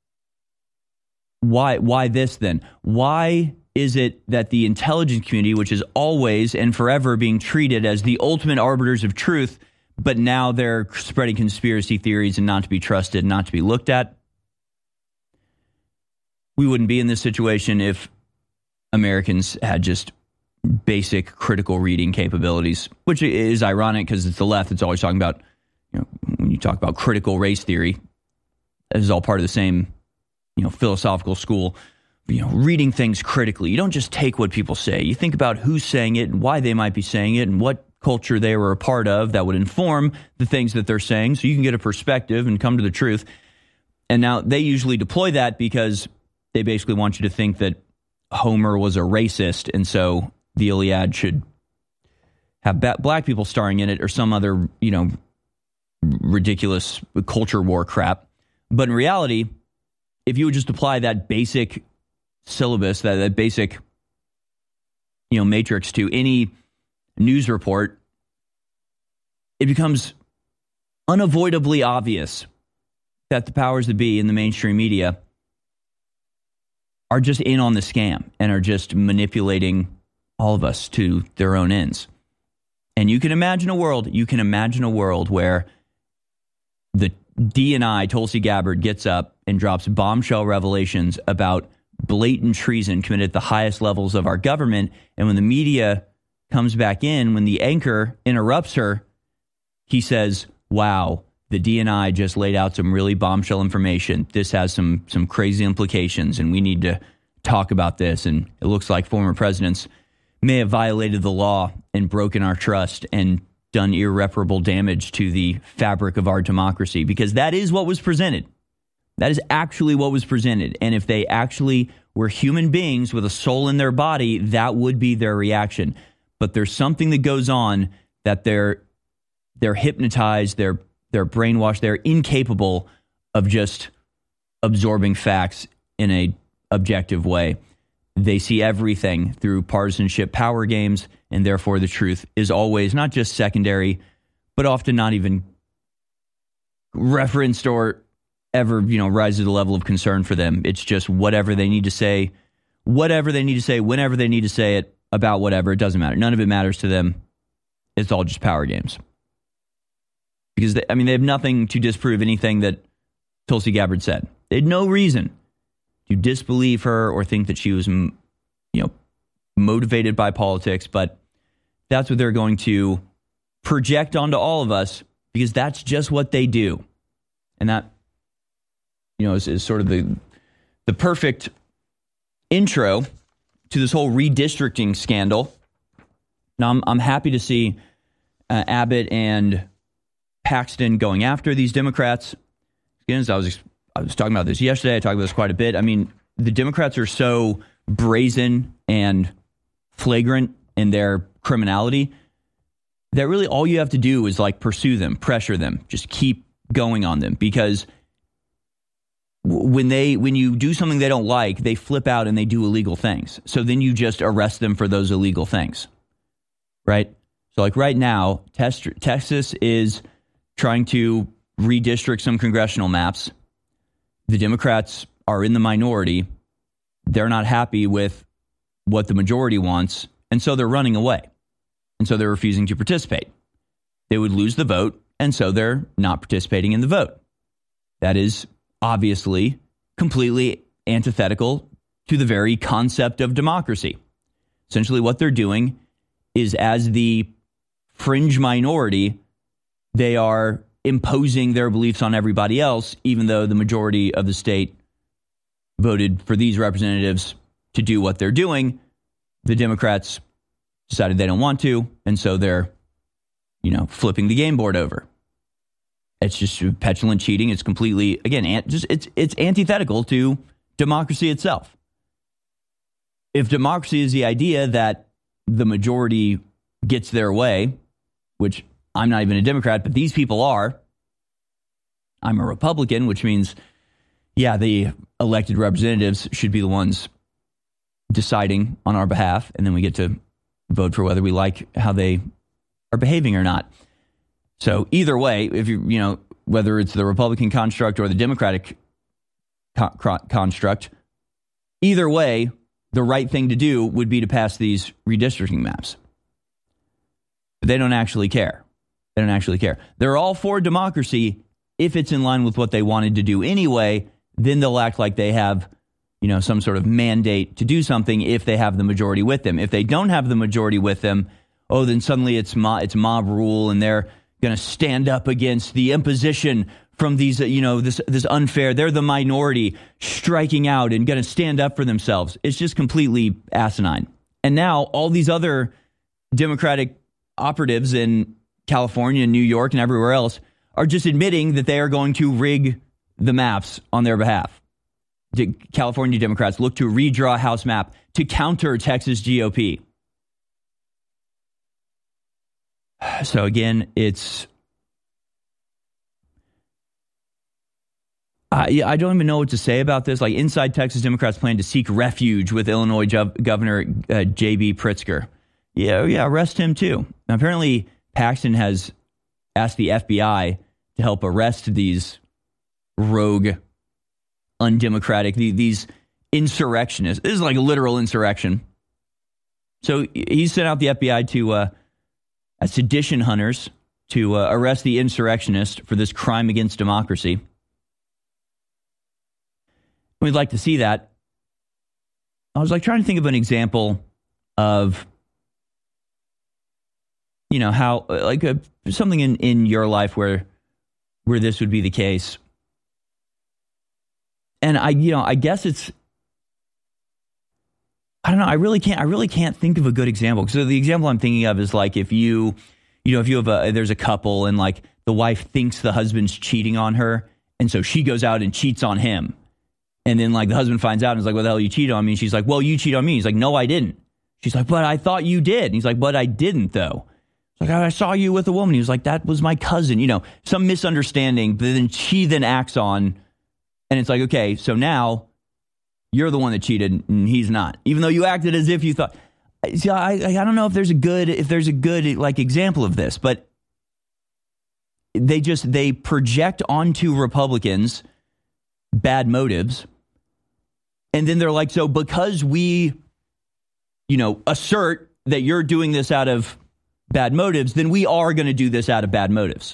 why, why this then? Why is it that the intelligence community, which is always and forever being treated as the ultimate arbiters of truth, but now they're spreading conspiracy theories and not to be trusted, not to be looked at? We wouldn't be in this situation if Americans had just basic critical reading capabilities, which is ironic because it's the left that's always talking about, you know, when you talk about critical race theory, this is all part of the same, you know, philosophical school, you know, reading things critically. You don't just take what people say. You think about who's saying it and why they might be saying it and what culture they were a part of that would inform the things that they're saying so you can get a perspective and come to the truth. And now they usually deploy that because they basically want you to think that Homer was a racist, and so the Iliad should have ba- black people starring in it or some other, you know, ridiculous culture war crap. But in reality, if you would just apply that basic syllabus, that, that basic, you know, matrix to any news report, it becomes unavoidably obvious that the powers that be in the mainstream media are just in on the scam and are just manipulating all of us to their own ends. And you can imagine a world, you can imagine a world where the D N I, Tulsi Gabbard, gets up and drops bombshell revelations about blatant treason committed at the highest levels of our government. And when the media comes back in, when the anchor interrupts her, he says, wow, the D N I just laid out some really bombshell information. This has some some crazy implications, and we need to talk about this. And it looks like former presidents may have violated the law and broken our trust and done irreparable damage to the fabric of our democracy, because that is what was presented. That is actually what was presented. And if they actually were human beings with a soul in their body, that would be their reaction. But there's something that goes on that they're they're hypnotized, they're they're brainwashed, they're incapable of just absorbing facts in a objective way. They see everything through partisanship power games, and therefore the truth is always not just secondary, but often not even referenced or ever, you know, rise to the level of concern for them. It's just whatever they need to say, whatever they need to say, whenever they need to say it, about whatever. It doesn't matter. None of it matters to them. It's all just power games. Because, they, I mean, they have nothing to disprove anything that Tulsi Gabbard said. They had no reason to disbelieve her or think that she was, you know, motivated by politics, but that's what they're going to project onto all of us, because that's just what they do. And that, you know, is, is sort of the the perfect intro to this whole redistricting scandal. Now, I'm, I'm happy to see uh, Abbott and Paxton going after these Democrats. Again, as I was I was talking about this yesterday. I talked about this quite a bit. I mean, the Democrats are so brazen and flagrant in their criminality that really all you have to do is like pursue them, pressure them, just keep going on them, because when they when you do something they don't like, they flip out and they do illegal things. So then you just arrest them for those illegal things, right? So like right now, Texas is trying to redistrict some congressional maps. The Democrats are in the minority. They're not happy with what the majority wants, and so they're running away. And so they're refusing to participate. They would lose the vote, and so they're not participating in the vote. That is obviously completely antithetical to the very concept of democracy. Essentially what they're doing is, as the fringe minority, they are imposing their beliefs on everybody else, even though the majority of the state voted for these representatives to do what they're doing. The Democrats decided they don't want to, and so they're, you know, flipping the game board over. It's just petulant cheating. It's completely, again, an, just it's it's antithetical to democracy itself. If democracy is the idea that the majority gets their way, which I'm not even a Democrat, but these people are. I'm a Republican, which means, yeah, the elected representatives should be the ones deciding on our behalf, and then we get to vote for whether we like how they are behaving or not. So either way, if you you know whether it's the Republican construct or the Democratic con- construct, either way, the right thing to do would be to pass these redistricting maps. But they don't actually care. They don't actually care. They're all for democracy if it's in line with what they wanted to do anyway. Then they'll act like they have, you know, some sort of mandate to do something if they have the majority with them. If they don't have the majority with them, oh, then suddenly it's mob, it's mob rule, and they're going to stand up against the imposition from these, you know, this this unfair. They're the minority striking out and going to stand up for themselves. It's just completely asinine. And now all these other Democratic operatives in California and New York and everywhere else are just admitting that they are going to rig the maps on their behalf. The California Democrats look to redraw a House map to counter Texas G O P. So again, it's I, I don't even know what to say about this. Like, inside Texas, Democrats plan to seek refuge with Illinois Gov- Governor uh, J B Pritzker. Yeah, yeah, arrest him too. Now, apparently, Paxton has asked the F B I to help arrest these rogue, undemocratic, these insurrectionists. This is like a literal insurrection. So he sent out the F B I to uh, as sedition hunters to uh, arrest the insurrectionist for this crime against democracy. We'd like to see that. I was like trying to think of an example of, you know, how like a, something in, in your life where where this would be the case. And I, you know, I guess it's, I don't know. I really can't. I really can't think of a good example. So the example I'm thinking of is like if you, you know, if you have a there's a couple and like the wife thinks the husband's cheating on her, and so she goes out and cheats on him, and then like the husband finds out and is like, "What the hell, you cheated on me?" And she's like, "Well, you cheated on me." He's like, "No, I didn't." She's like, "But I thought you did." And he's like, "But I didn't, though." She's like, "I saw you with a woman." He was like, "That was my cousin." You know, some misunderstanding. But then she then acts on, and it's like, okay, so now you're the one that cheated and he's not, even though you acted as if you thought. See, I, I don't know if there's a good, if there's a good like example of this, but they just, they project onto Republicans bad motives. And then they're like, so because we, you know, assert that you're doing this out of bad motives, then we are going to do this out of bad motives.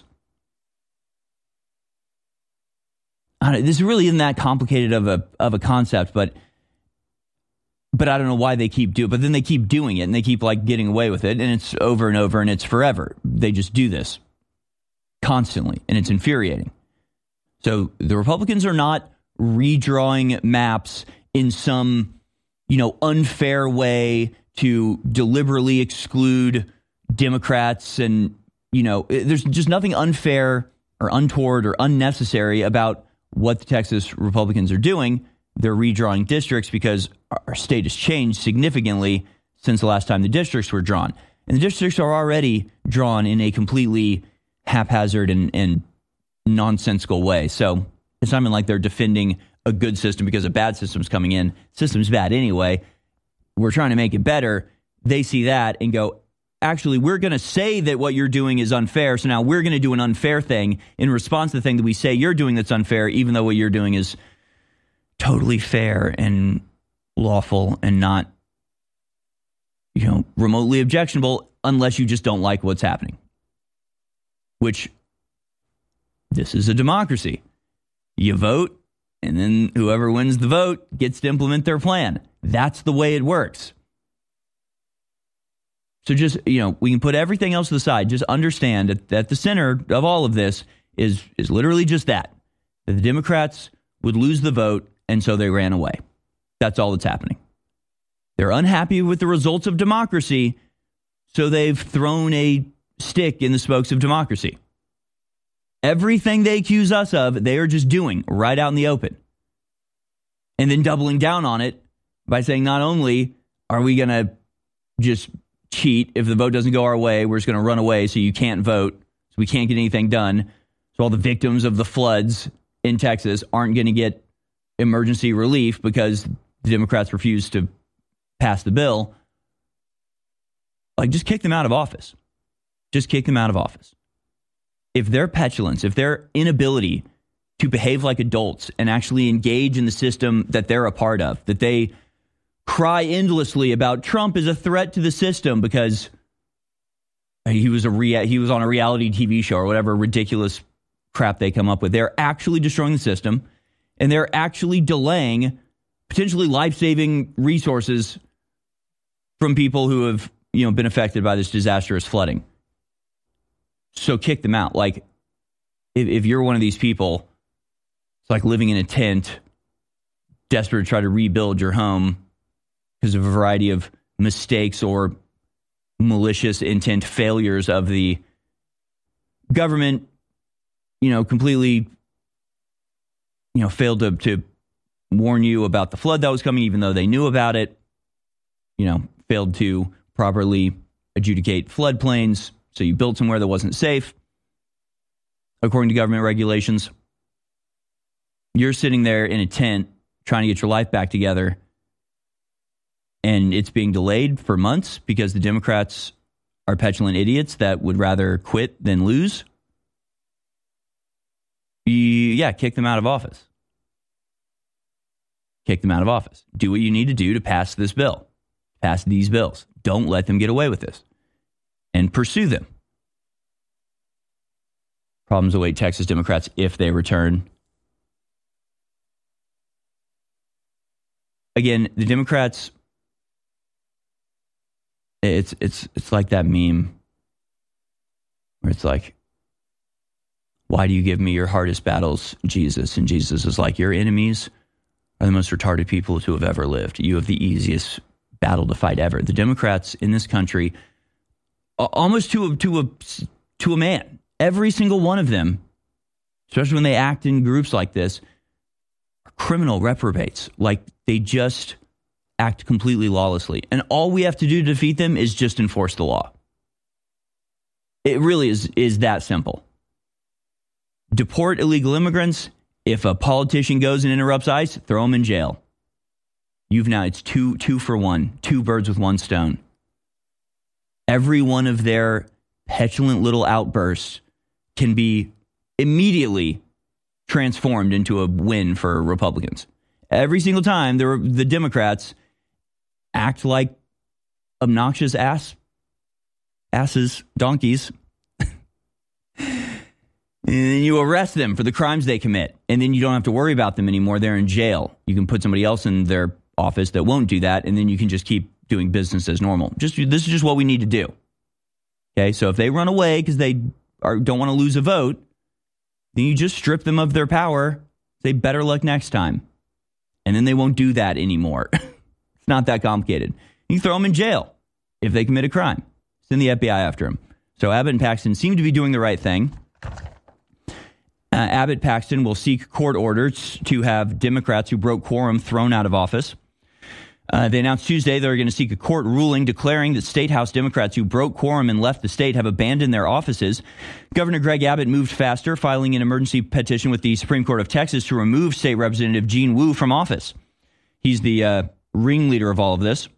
I don't, this really isn't that complicated of a of a concept, but but I don't know why they keep doing it. But then they keep doing it, and they keep like getting away with it, and it's over and over, and it's forever. They just do this constantly, and it's infuriating. So the Republicans are not redrawing maps in some, you know, unfair way to deliberately exclude Democrats, and you know, there's just nothing unfair or untoward or unnecessary about what the Texas Republicans are doing. They're redrawing districts because our state has changed significantly since the last time the districts were drawn. And the districts are already drawn in a completely haphazard and, and nonsensical way. So it's not even like they're defending a good system because a bad system's coming in. System's bad anyway. We're trying to make it better. They see that and go, actually, we're going to say that what you're doing is unfair, so now we're going to do an unfair thing in response to the thing that we say you're doing that's unfair, even though what you're doing is totally fair and lawful and not, you know, remotely objectionable unless you just don't like what's happening. Which, this is a democracy. You vote, and then whoever wins the vote gets to implement their plan. That's the way it works. So just, you know, we can put everything else to the side. Just understand that, that the center of all of this is is literally just that. That the Democrats would lose the vote, and so they ran away. That's all that's happening. They're unhappy with the results of democracy, so they've thrown a stick in the spokes of democracy. Everything they accuse us of, they are just doing right out in the open. And then doubling down on it by saying not only are we going to just cheat if the vote doesn't go our way, we're just going to run away so you can't vote, so we can't get anything done. So all the victims of the floods in Texas aren't going to get emergency relief because the Democrats refused to pass the bill. Like, just kick them out of office. Just kick them out of office. If their petulance, if their inability to behave like adults and actually engage in the system that they're a part of, that they cry endlessly about Trump is a threat to the system because he was a rea- he was on a reality T V show or whatever ridiculous crap they come up with. They're actually destroying the system, and they're actually delaying potentially life-saving resources from people who have, you know, been affected by this disastrous flooding. So kick them out. Like, if, if you're one of these people, it's like living in a tent, desperate to try to rebuild your home because of a variety of mistakes or malicious intent failures of the government, you know, completely, you know, failed to, to warn you about the flood that was coming, even though they knew about it, you know, failed to properly adjudicate floodplains. So you built somewhere that wasn't safe, according to government regulations. You're sitting there in a tent trying to get your life back together, and it's being delayed for months because the Democrats are petulant idiots that would rather quit than lose. You, yeah, kick them out of office. Kick them out of office. Do what you need to do to pass this bill. Pass these bills. Don't let them get away with this. And pursue them. Problems await Texas Democrats if they return. Again, the Democrats, it's it's it's like that meme where it's like, why do you give me your hardest battles, Jesus? And Jesus is like, your enemies are the most retarded people to have ever lived. You have the easiest battle to fight ever. The Democrats in this country, almost to a, to a, to a man, every single one of them, especially when they act in groups like this, are criminal reprobates. Like, they just act completely lawlessly. And all we have to do to defeat them is just enforce the law. It really is, is that simple. Deport illegal immigrants. If a politician goes and interrupts ICE, throw them in jail. You've now, it's two, two for one, two birds with one stone. Every one of their petulant little outbursts can be immediately transformed into a win for Republicans. Every single time the, the Democrats act like obnoxious ass, asses, donkeys, and then you arrest them for the crimes they commit. And then you don't have to worry about them anymore. They're in jail. You can put somebody else in their office that won't do that. And then you can just keep doing business as normal. Just This is just what we need to do. Okay, so if they run away because they are, don't want to lose a vote, then you just strip them of their power. Say better luck next time. And then they won't do that anymore. It's not that complicated. You throw them in jail if they commit a crime. Send the F B I after them. So Abbott and Paxton seem to be doing the right thing. Uh, Abbott Paxton will seek court orders to have Democrats who broke quorum thrown out of office. Uh, they announced Tuesday they're going to seek a court ruling declaring that State House Democrats who broke quorum and left the state have abandoned their offices. Governor Greg Abbott moved faster, filing an emergency petition with the Supreme Court of Texas to remove State Representative Gene Wu from office. He's the uh, ringleader of all of this.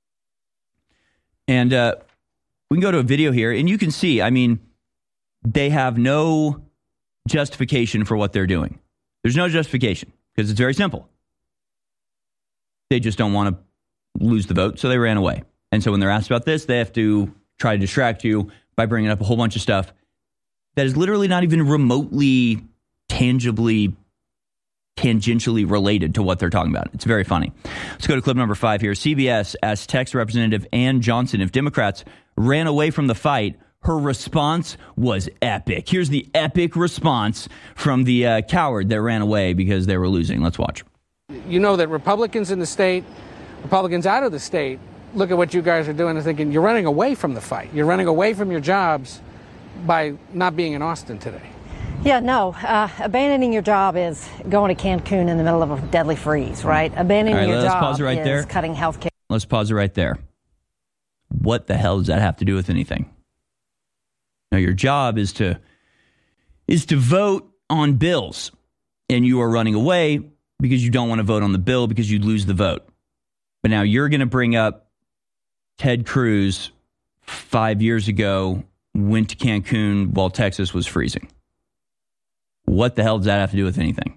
And uh, we can go to a video here, and you can see, I mean, they have no justification for what they're doing. There's no justification because it's very simple. They just don't want to lose the vote, so they ran away. And so when they're asked about this, they have to try to distract you by bringing up a whole bunch of stuff that is literally not even remotely, tangibly, tangentially related to what they're talking about. It's very funny. Let's go to clip number five here. C B S asked Texas Representative Ann Johnson if Democrats ran away from the fight. Her response was epic. Here's the epic response from the uh, coward that ran away because they were losing. Let's watch. You know that Republicans in the state, Republicans out of the state, look at what you guys are doing and thinking, you're running away from the fight. You're running away from your jobs by not being in Austin today. Yeah, no. Uh, abandoning your job is going to Cancun in the middle of a deadly freeze, right? Abandoning right, your let's job pause it right is there. cutting health care. Let's pause it right there. What the hell does that have to do with anything? Now, your job is to is to vote on bills, and you are running away because you don't want to vote on the bill because you'd lose the vote. But now you're going to bring up Ted Cruz five years ago went to Cancun while Texas was freezing. What the hell does that have to do with anything?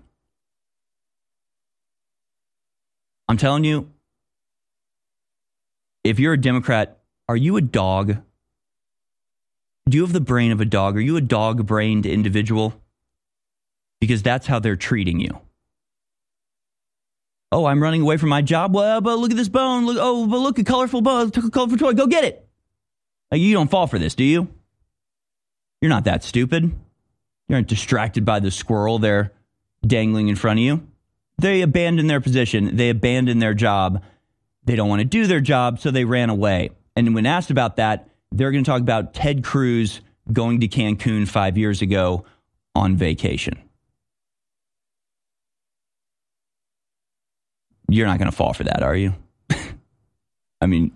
I'm telling you, if you're a Democrat, are you a dog? Do you have the brain of a dog? Are you a dog-brained individual? Because that's how they're treating you. Oh, I'm running away from my job. Well, but look at this bone. Look, oh, but look, a colorful bone. Took a colorful toy. Go get it. Like, you don't fall for this, do you? You're not that stupid. You aren't distracted by the squirrel there dangling in front of you. They abandoned their position. They abandoned their job. They don't want to do their job, so they ran away. And when asked about that, they're going to talk about Ted Cruz going to Cancun five years ago on vacation. You're not going to fall for that, are you? I mean,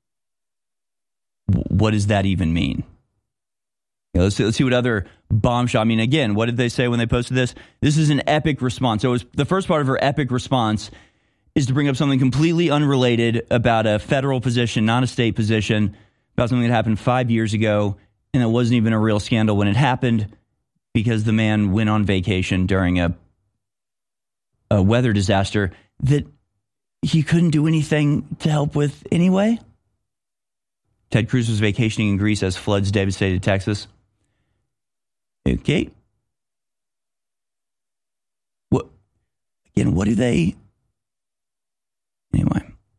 what does that even mean? You know, let's, see, let's see what other bombshell. I mean, again, what did they say when they posted this? This is an epic response. So it was, the first part of her epic response is to bring up something completely unrelated about a federal position, not a state position, about something that happened five years ago, and it wasn't even a real scandal when it happened because the man went on vacation during a, a weather disaster that he couldn't do anything to help with anyway. Ted Cruz was vacationing in Greece as floods devastated Texas. Okay, Again, what do they... Anyway.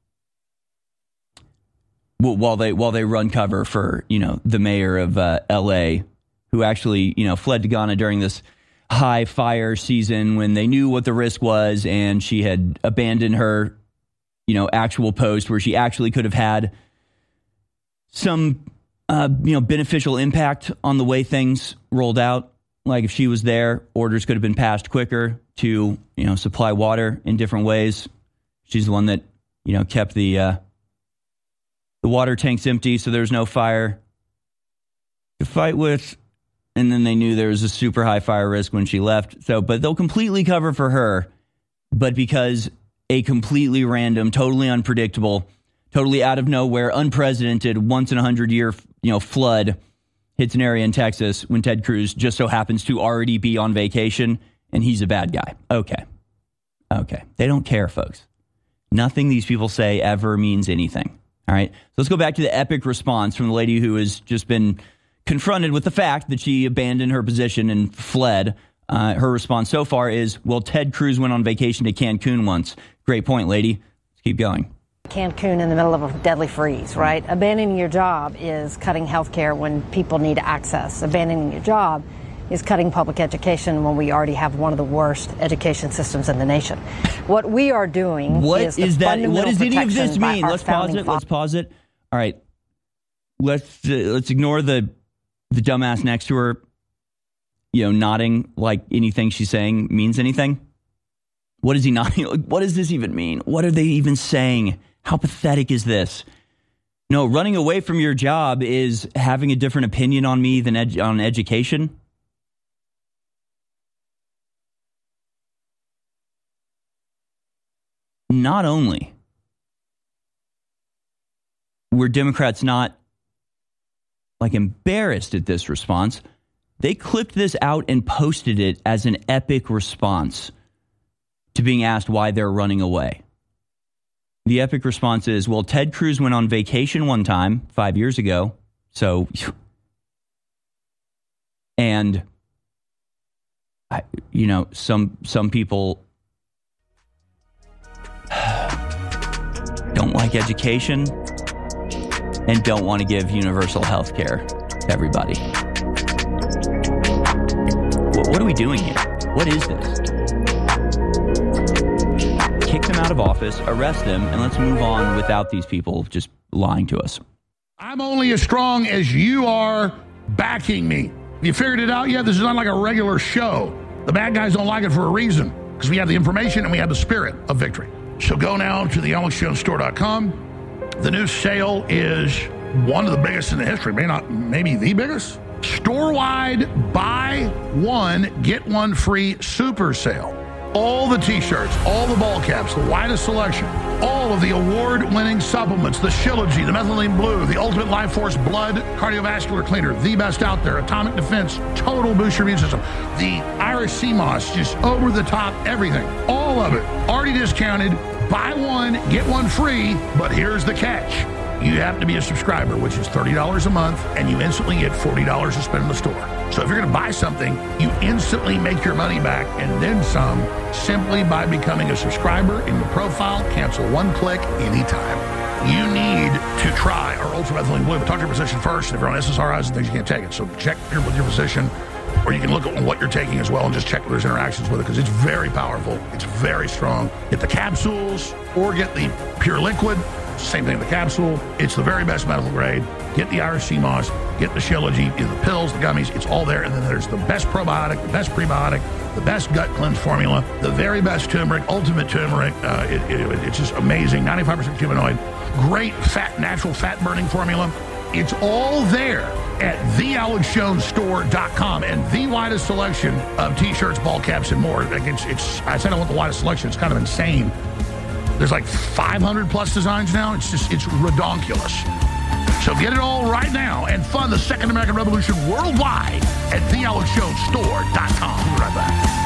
Well, while they while they run cover for, you know, the mayor of uh, L A, who actually, you know, fled to Ghana during this high fire season when they knew what the risk was, and she had abandoned her, you know, actual post where she actually could have had some, uh, you know, beneficial impact on the way things rolled out. Like if she was there, orders could have been passed quicker to, you know, supply water in different ways. She's the one that, you know, kept the uh, the water tanks empty so there's no fire to fight with. And then they knew there was a super high fire risk when she left. So, but they'll completely cover for her. But because a completely random, totally unpredictable, totally out of nowhere, unprecedented, once in a hundred year, you know, flood hits an area in Texas when Ted Cruz just so happens to already be on vacation and he's a bad guy. Okay. Okay. They don't care, folks. Nothing these people say ever means anything. All right. So let's go back to the epic response from the lady who has just been confronted with the fact that she abandoned her position and fled. Uh, her response so far is, well, Ted Cruz went on vacation to Cancun once. Great point, lady. Let's keep going. Cancun in the middle of a deadly freeze, right? Abandoning your job is cutting health care when people need access. Abandoning your job is cutting public education when we already have one of the worst education systems in the nation. What we are doing what is, is the that? What does any of this protection by mean? our Let's pause founding it. Let's pause it. All right. Let's uh, let's ignore the the dumbass next to her, you know, nodding like anything she's saying means anything. What is he nodding? What does this even mean? What are they even saying? How pathetic is this? No, running away from your job is having a different opinion on me than ed- on education. Not only were Democrats not like embarrassed at this response, they clipped this out and posted it as an epic response to being asked why they're running away. The epic response is, well, Ted Cruz went on vacation one time five years ago. So, and, I, you know, some some people don't like education and don't want to give universal health care to everybody. What, what are we doing here? What is this? Kick them out of office, arrest them, and let's move on without these people just lying to us. I'm only as strong as you are backing me. You figured it out yet? This is not like a regular show. The bad guys don't like it for a reason, because we have the information and we have the spirit of victory. So go now to the alex jones store dot com. The new sale is one of the biggest in the history, may not, maybe the biggest. Store-wide buy one, get one free super sale. All the t-shirts, all the ball caps, the widest selection, all of the award-winning supplements, the Shilajit, the Methylene Blue, the Ultimate Life Force Blood Cardiovascular Cleaner, the best out there, Atomic Defense, Total Boost Your Immune System, the Irish Sea Moss, just over the top, everything. All of it already discounted. Buy one, get one free, but here's the catch. You have to be a subscriber, which is thirty dollars a month, and you instantly get forty dollars to spend in the store. So if you're going to buy something, you instantly make your money back and then some simply by becoming a subscriber in the profile. Cancel one click anytime. You need to try our Ultra Methylene Blue, but talk to your physician first. If you're on S S R Is and things, you can't take it. So check here with your physician, or you can look at what you're taking as well and just check if there's interactions with it, because it's very powerful. It's very strong. Get the capsules or get the pure liquid. Same thing with the capsule. It's the very best medical grade. Get the Irish Sea Moss, get the Shilajit, the pills, the gummies. It's all there. And then there's the best probiotic, the best prebiotic, the best gut cleanse formula, the very best turmeric, ultimate turmeric. Uh, it, it, it's just amazing. ninety-five percent humanoid. Great fat, natural fat burning formula. It's all there at the alex jones store dot com, and the widest selection of t-shirts, ball caps, and more. Like it's, it's, I said I want the widest selection. It's kind of insane. There's like five hundred plus designs now. It's just, it's redonkulous. So get it all right now and fund the Second American Revolution worldwide at the alex jones store dot com. We'll be right back.